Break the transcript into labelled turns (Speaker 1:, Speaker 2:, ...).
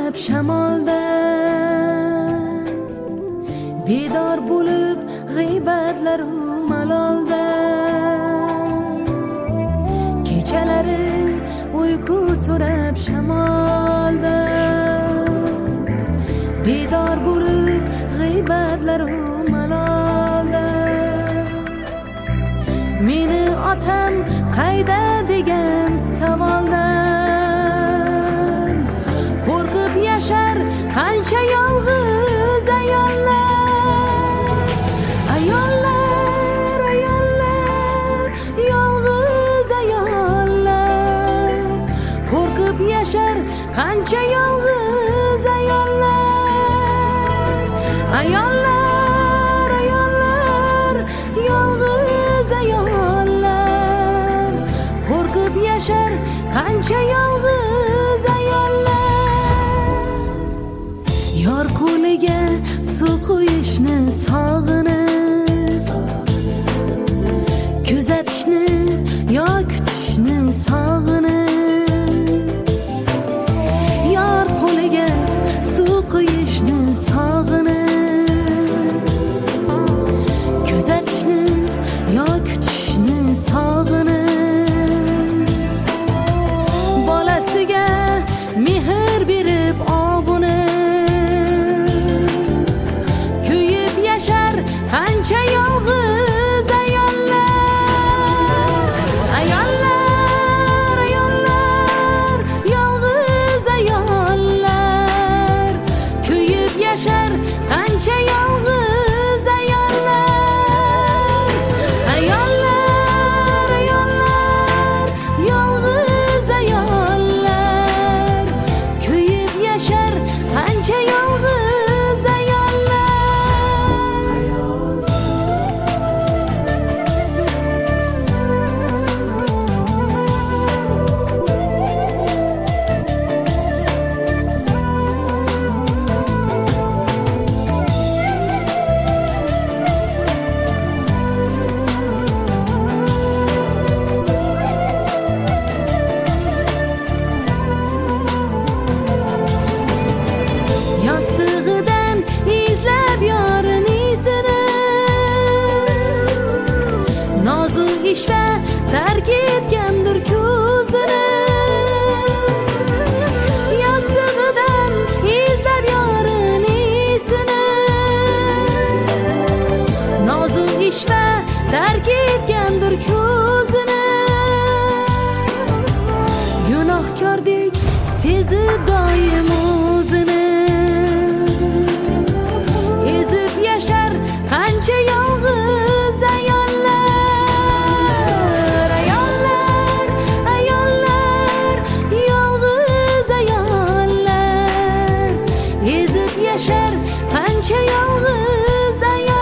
Speaker 1: so'rab shamoldan, bedor bo'lib g'iybatlaru maloldan, kechalari uyqu so'rab shamoldan, bedor bo'lib g'iybatlaru maloldan. Meni otam qayda degan savoldan qo'rqib yashar qancha yolg'iz ayollar, ayollar, ayollar, yolg'iz ayollar, qo'rqib yashar qancha yolg'iz ayollar, ayollar, ayollar, yolg'iz ayollar, qo'rqib yashar qancha yolg'iz ayollar. Yor qo'liga suv quyishni sog'inib, kuzatishni yo kutishni sog'inib, yor qo'liga suv quyishni sog'inib, kuzatishni yo kutishni sog'inib, bolasiga mehr berib ovunib, kuyib yashar qancha yolg'iz ayollar, ayollar, ayollar, yolg'iz ayollar, kuyib yashar qancha yolg'iz ayollar, ayollar, ayollar, yolg'iz ayollar, kuyib yashar qancha yolg'iz ayollar. Yostig'idan izlab yorin izini, nozu ishva tark etgandir ko'zini. Yostig'idan izlab yorin izini, nozu ishva tark etgandir ko'zini. Gunohkordek sezib doim o'zini, ezib yashar qancha yolg'iz ayollar, ayollar, ayollar, yolg'iz ayollar, ezib yashar qancha yolg'iz ayollar.